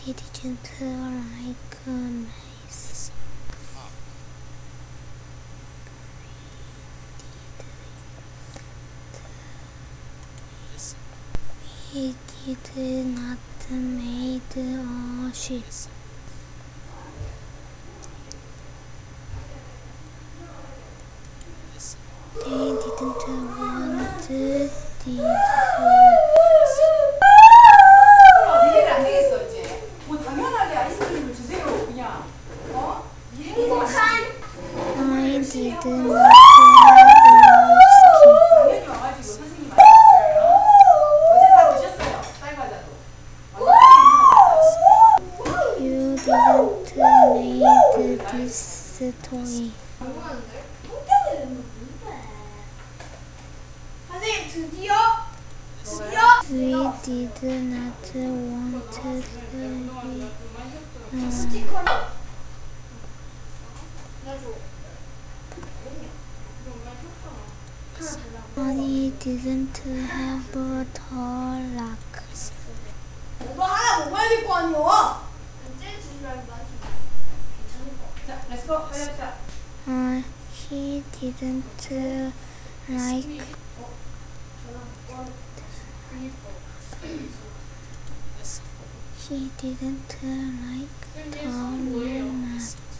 didn't like mice. We did not make a ship. They didn't want this. 니네는 안 되겠어 이제. 뭐 당연하게 아이스크림을 주세요 그냥. 어? I did not have a ski. 당연히 와가지고 선생님 알았어요. 어제 다 오셨어요. 쌀과자도. You didn't make this toy. 선생님 드디어 We did not want 스티커를 I didn't have a tall lock. 너 하나 먹어야 될 거 아니야? 자, 렛츠고 빨리 합시다. He didn't like tall